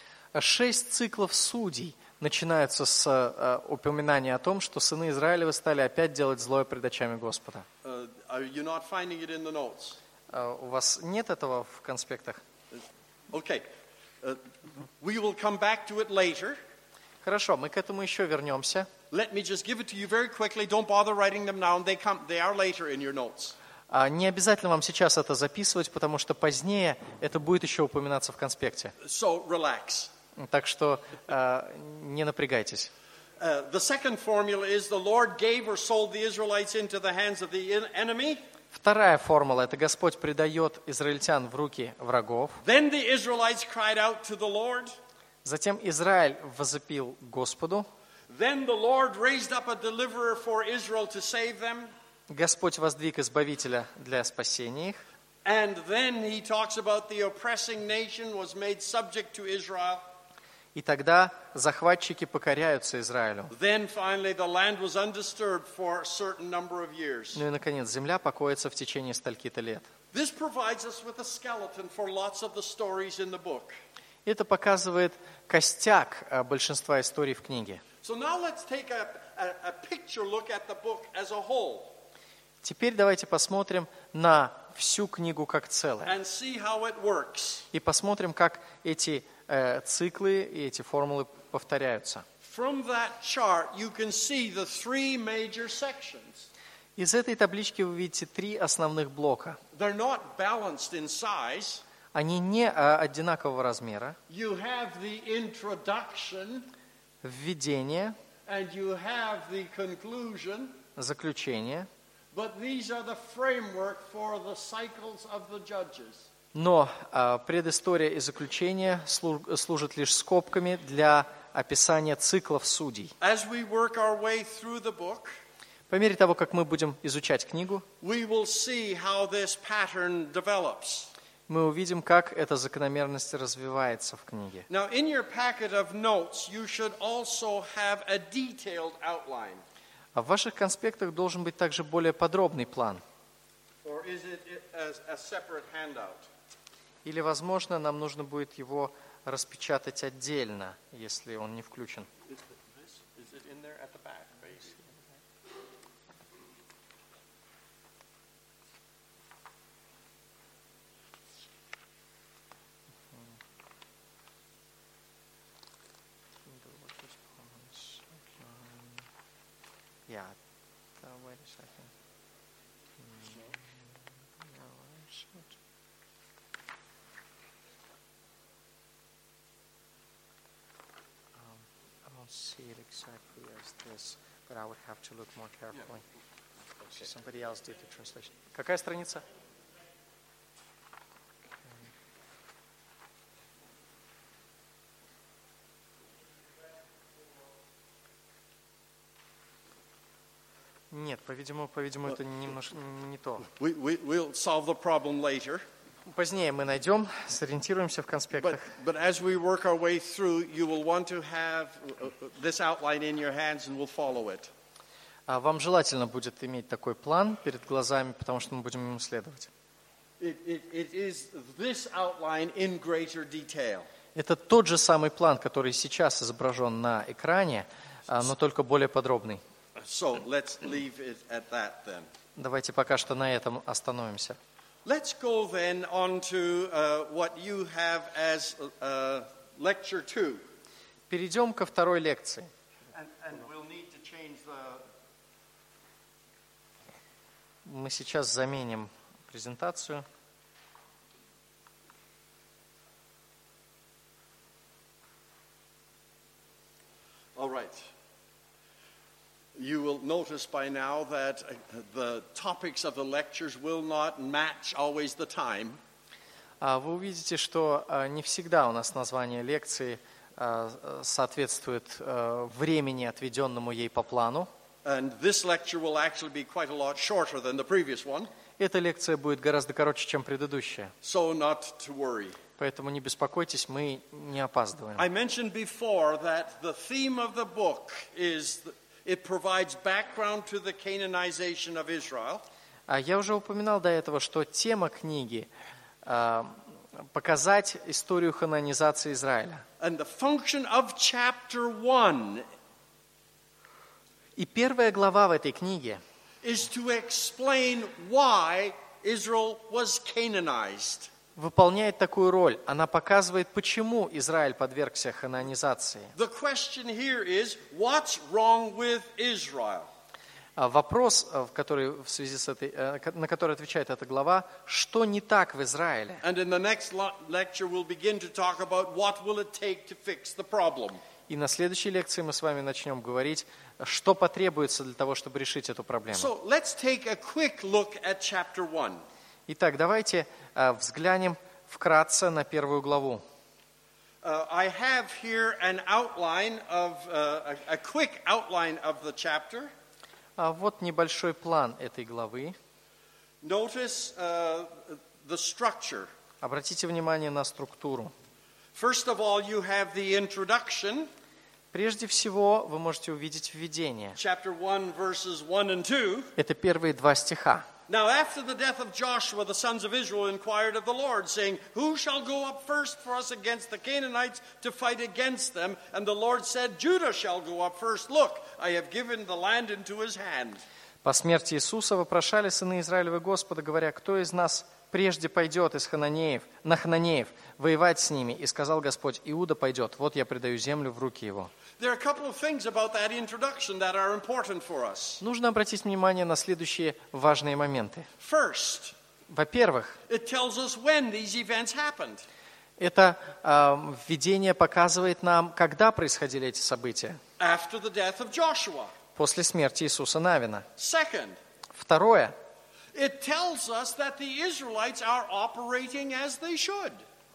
Шесть циклов судей начинаются с э, упоминания о том, что сыны Израилевы стали опять делать злое пред очами Господа. Uh, are you not finding it in the notes? Э, У вас нет этого в конспектах? Okay. Uh, we will come back to it later. Хорошо, мы к этому еще вернемся. Let me just give it to you very quickly. Don't bother writing them down. They come. They are later in your notes. А не обязательно вам сейчас это записывать, потому что позднее это будет еще упоминаться в конспекте. So relax. Так что э, не напрягайтесь. Uh, the second formula is the Lord gave or sold the Israelites into the hands of the en- enemy. Вторая формула – это Господь предает израильтян в руки врагов. Then the Israelites cried out to the Lord. Затем Израиль возопил Господу. Then the Lord raised up a deliverer for Israel to save them. Господь воздвиг избавителя для спасения их. And then he talks about the oppressing nation was made subject to Israel. И тогда захватчики покоряются Израилю. Then finally the land was undisturbed for a certain number of years. Ну и, наконец, земля покоится в течение стольких-то лет. This provides us with a skeleton for lots of the stories in the book. Это показывает костяк а, большинства историй в книге. So now let's take a, a, a picture look at the book as a whole Теперь давайте посмотрим на всю книгу как целое. and see how it works. И посмотрим, как эти э, циклы и эти формулы повторяются. From that chart, you can see the three major sections. Из этой таблички вы видите три основных блока. They're not balanced in size. Они не а, одинакового размера. You have the introduction Введение, and you have the conclusion, заключение. but these are the framework for the cycles of the judges. Но а, предыстория и заключение слу- служат лишь скобками для описания циклов судей. As we work our way through the book, По мере того, как мы будем изучать книгу, we will see how this pattern develops. мы увидим, как эта закономерность развивается в книге. Now, in your packet of notes, you should also have a detailed outline. А в ваших конспектах должен быть также более подробный план. Or is it as a separate handout? Или, возможно, нам нужно будет его распечатать отдельно, если он не включен. Is it in there at the back? Base? Yeah. Uh, wait a second. Mm, no, I should. Um, I don't see it exactly as this, but I would have to look more carefully. Okay. Somebody else did the translation. Какая страница? Нет, по-видимому, по-видимому, это немножко не то. We, we, we'll solve the problem later. Позднее мы найдем, сориентируемся в But, конспектах. but as we work our way through, you will want to have uh, this outline in your hands and we'll follow it. А вам желательно будет иметь такой план перед глазами, потому что мы будем им следовать. It, it, it is this outline in greater detail. Это тот же самый план, который сейчас изображен на экране, а, но только более подробный. So let's leave it at that then. Давайте пока что на этом остановимся. Let's go then on to uh, what you have as uh, lecture two. Перейдем ко второй лекции. And, and we'll need to change the... Мы сейчас заменим презентацию. All right. You will notice by now that uh, the topics of the lectures will not match always the time. А Вы увидите, что а, не всегда у нас название лекции а, соответствует а, времени, отведенному ей по плану. And this lecture will actually be quite a lot shorter than the previous one, Эта лекция будет гораздо короче, чем предыдущая. so not to worry. Поэтому не беспокойтесь, мы не опаздываем. I mentioned before that the theme of the book is it provides background to the Canaanization of Israel. А Я уже упоминал до этого, что тема книги а, показать историю хананизации Израиля. And the function of chapter one И первая глава в этой книге is to explain why Israel was Canaanized. выполняет такую роль. Она показывает, почему Израиль подвергся хананизации. The question here is, what's wrong with Israel? А Вопрос, э, в который, в связи с этой, э, ко- на который отвечает эта глава, что не так в Израиле? And in the next lo- lecture, we'll begin to talk about what will it take to fix the problem. И на следующей лекции мы с вами начнем говорить, что потребуется для того, чтобы решить эту проблему. So let's take a quick look at chapter one. Итак, давайте э, взглянем вкратце на первую главу. Uh, I have here an outline of, uh, a, a quick outline of the chapter. А Вот небольшой план этой главы. Notice uh, the structure. Обратите внимание на структуру. First of all, you have the introduction, Прежде всего, вы можете увидеть введение. chapter one, verses one and two. Это первые два стиха. Now, after the death of Joshua, the sons of Israel inquired of the Lord, saying, Who shall go up first for us against the Canaanites to fight against them? And the Lord said, Judah shall go up first. Look, I have given the land into his hand. По смерти Иисуса вопрошали сыны Израилевы Господа, говоря, кто из нас прежде пойдет из Хананеев, на Хананеев воевать с ними? И сказал Господь, Иуда пойдет, вот я предаю землю в руки его. There are a couple of things about that introduction that are important for us. Нужно обратить внимание на следующие важные моменты. First, Во-первых, it tells us when these events happened. это э, введение показывает нам, когда происходили эти события. After the death of Joshua. После смерти Иисуса Навина. Second, Второе, it tells us that the Israelites are operating as they should.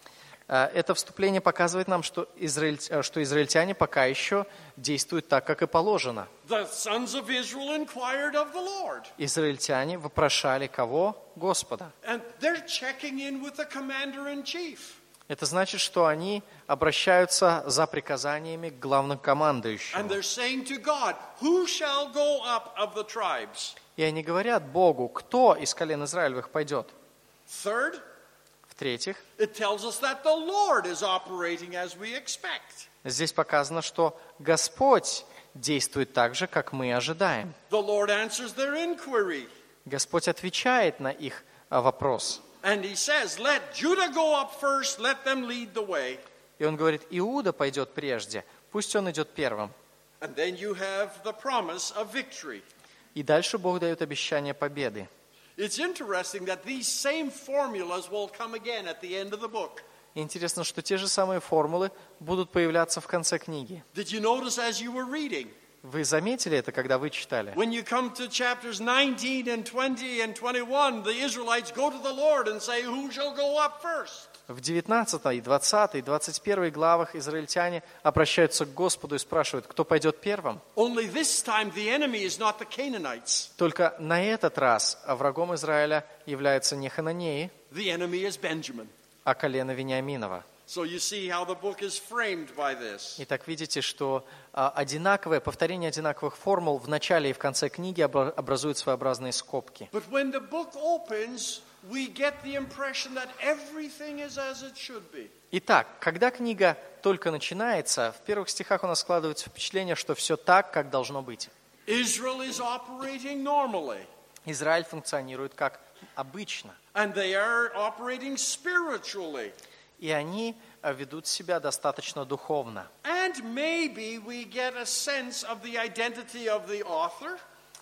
э, это вступление показывает нам, что, израиль, э, что израильтяне пока еще действуют так, как и положено. The sons of Israel inquired of the Lord. Израильтяне вопрошали кого? Господа. And they're checking in with the commander-in-chief. Это значит, что они обращаются за приказаниями к главному And командующему. they're saying to God, Who shall go up of the tribes? И они говорят Богу, кто из колен Израилевых пойдет. Third, В-третьих, it tells us that the Lord is operating as we expect. здесь показано, что Господь действует так же, как мы ожидаем. The Lord answers their inquiry. Господь отвечает на их а, вопрос. And he says, Let Judah go up first, let them lead the way. И он говорит, Иуда пойдет прежде, пусть он идет первым. And then you have the promise of victory. И дальше Бог дает обещание победы. It's interesting that these same formulas will come again at the end of the book. И интересно, что те же самые формулы будут появляться в конце книги. Did you notice as you were reading? Вы заметили это, когда вы читали? When you come to chapters nineteen and twenty and twenty-one, the Israelites go to the Lord and say, Who shall go up first? В девятнадцатой, двадцатой, двадцать первой главах израильтяне обращаются к Господу и спрашивают, кто пойдет первым. Only this time the enemy is not the Canaanites. Только на этот раз врагом Израиля являются не хананеи, The enemy is Benjamin. а колено Вениаминова. So you see how the book is framed by this. Итак, видите, что а, одинаковое, повторение одинаковых формул в начале и в конце книги обра- образуют своеобразные скобки. But when the book opens, we get the impression that everything is as it should be. Итак, когда книга только начинается, в первых стихах у нас складывается впечатление, что все так, как должно быть. Israel is operating normally. Израиль функционирует как обычно. And they are operating spiritually. И они а, ведут себя достаточно духовно. And maybe we get a sense of the identity of the author.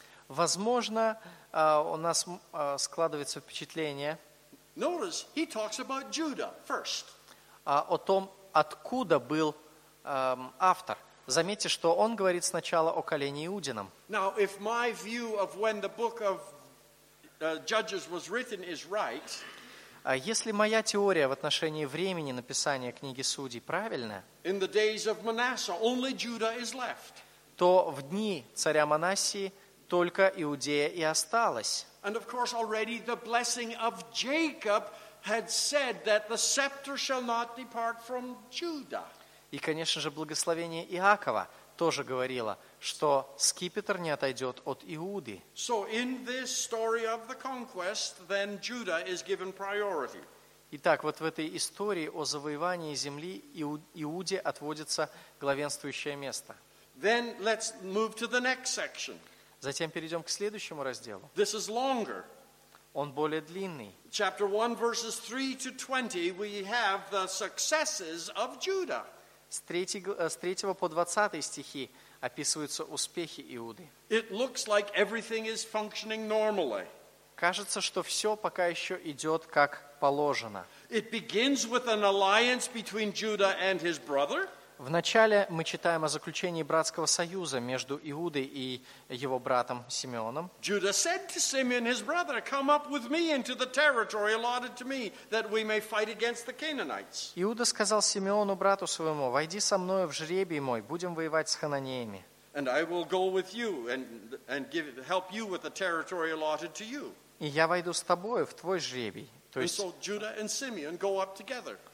Возможно, а, у нас а, складывается впечатление Notice, he talks about Judah first. а, о том, откуда был ам, автор. Заметьте, что он говорит сначала о колене Иудином. Now, if my view of when the book of uh, Judges was written is right, А если моя теория в отношении времени написания книги Судей правильная, in the days of Manasseh, only Judah is left. то в дни царя Манассии только Иудея и осталась. And of course, already the blessing of Jacob had said that the scepter shall not depart from Judah. И, конечно же, благословение Иакова тоже говорило, что скипетр не отойдет от Иуды. So in this story of the conquest, then Judah is given priority. Итак, вот в этой истории о завоевании земли Иу- Иуде отводится главенствующее место. Then let's move to the next section. Затем перейдем к следующему разделу. This is longer. Он более длинный. Chapter one, verses three to twenty, we have the successes of Judah. С третьего по двадцатый стихи описываются успехи Иуды. It looks like everything is functioning normally. Кажется, что все пока еще идет как положено. It begins with an alliance between Judah and his brother. Вначале мы читаем о заключении братского союза между Иудой и его братом Симеоном. Judah said to Simeon, his brother, Come up with me into the territory allotted to me, that we may fight against the Canaanites. Иуда сказал Симеону, брату своему, «Войди со мною в жребий мой, будем воевать с хананеями». And I will go with you and, and give, help you with the territory allotted to you. «И я войду с тобою в твой жребий». То And есть so Judah and Simeon go up together.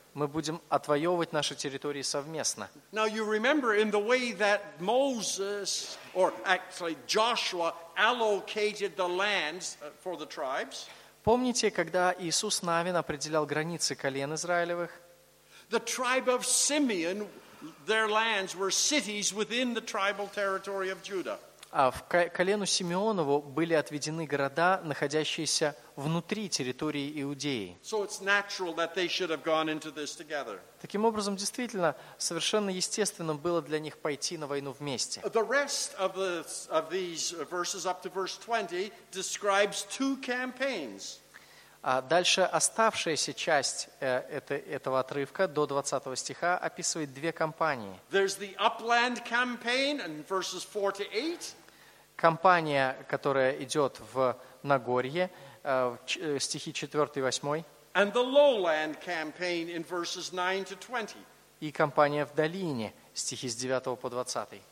Мы будем отвоевывать наши территории совместно. Now you remember in the way that Moses, or actually Joshua, allocated the lands for the tribes. Помните, когда Иисус Навин определял границы колен Израилевых? The tribe of Simeon, their lands were cities within the tribal territory of Judah. А в колену Симеонову были отведены города, находящиеся внутри территории Иудеи. So it's natural that they should have gone into this together. Таким образом, действительно, совершенно естественным было для них пойти на войну вместе. The rest of the of these verses up to verse twenty describes two campaigns. А дальше оставшаяся часть э, это, этого отрывка до двадцатого стиха описывает две кампании. There's the upland campaign in verses four to eight. Кампания, которая идет в Нагорье, э, ч, стихи четвёртый и восьмой. And the lowland campaign in verses nine to twenty. И кампания в долине, стихи с девятого по двадцатый.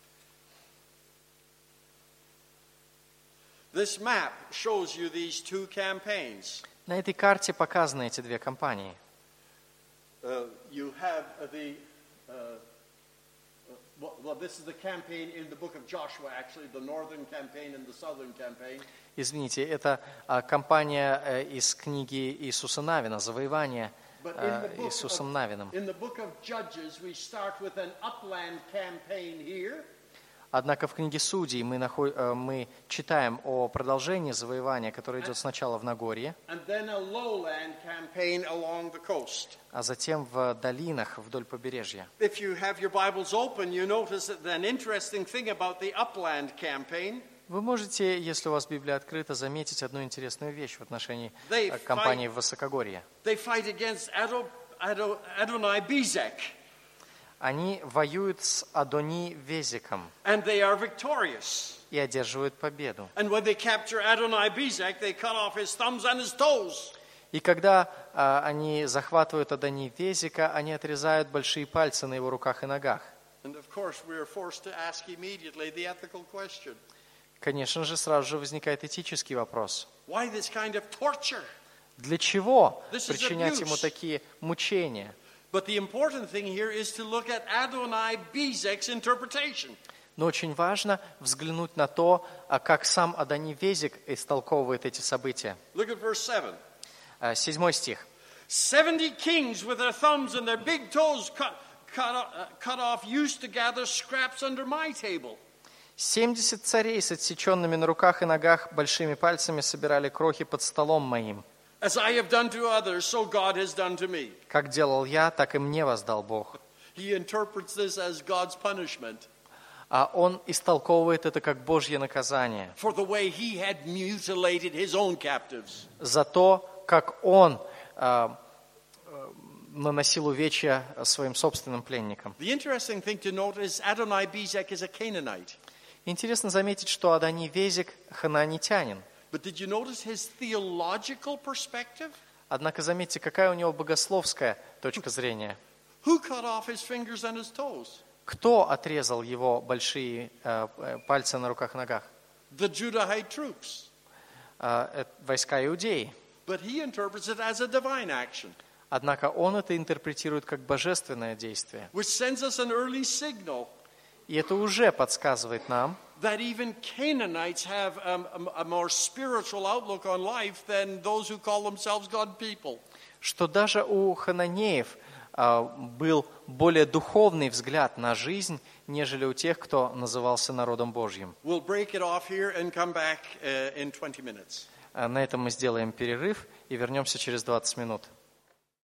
This map shows you these two campaigns. На этой карте показаны эти две кампании. Uh, you have the uh, well, well, this is the campaign in the book of Joshua, actually, the northern campaign and the southern campaign. Извините, это а, кампания э, из книги Иисуса Навина, завоевание э, Иисусом Навином. In the book of Judges, we start with an upland campaign here. Однако в книге Судей мы, наход... мы читаем о продолжении завоевания, которое идет сначала в Нагорье, а затем в долинах вдоль побережья. Вы можете, если у вас Библия открыта, заметить одну интересную вещь в отношении кампании в Высокогорье. Они воюют с Адони-Везеком и одерживают победу. И когда а, они захватывают Адони-Везека, они отрезают большие пальцы на его руках и ногах. Конечно же, сразу же возникает этический вопрос. Для чего причинять ему такие мучения? But the important thing here is to look at Adoni-Bezek's interpretation. Но очень важно взглянуть на то, как сам Адони-Везек истолковывает эти события. Look at verse seven. Седьмой стих. Seventy kings with their thumbs and their big toes cut, cut, uh, cut off used to gather scraps under my table. Семьдесят царей с отсеченными на руках и ногах большими пальцами собирали крохи под столом моим. As I have done to others, so God has done to me. Как делал я, так и мне воздал Бог. He interprets this as God's punishment. А он истолковывает это как Божье наказание. For the way he had mutilated his own captives. За то, как он э, наносил увечья своим собственным пленникам. The interesting thing to note is Adoni-Bezek is a Canaanite. Интересно заметить, что Адони-Везек ханаанитянин. But did you notice his theological perspective? Однако заметьте, какая у него богословская точка зрения. Who cut off his fingers and his toes? Кто отрезал его большие э, пальцы на руках и ногах? The Judahite troops. Э, войска Иудеи. But he interprets it as a divine action. Однако он это интерпретирует как божественное действие. Which sends us an early signal. И это уже подсказывает нам, that even Canaanites have um, a more spiritual outlook on life than those who call themselves God people. Что даже у хананеев uh, был более духовный взгляд на жизнь, нежели у тех, кто назывался народом Божьим. We'll break it off here and come back uh, in twenty minutes. Uh, на этом мы сделаем перерыв и вернемся через двадцать минут.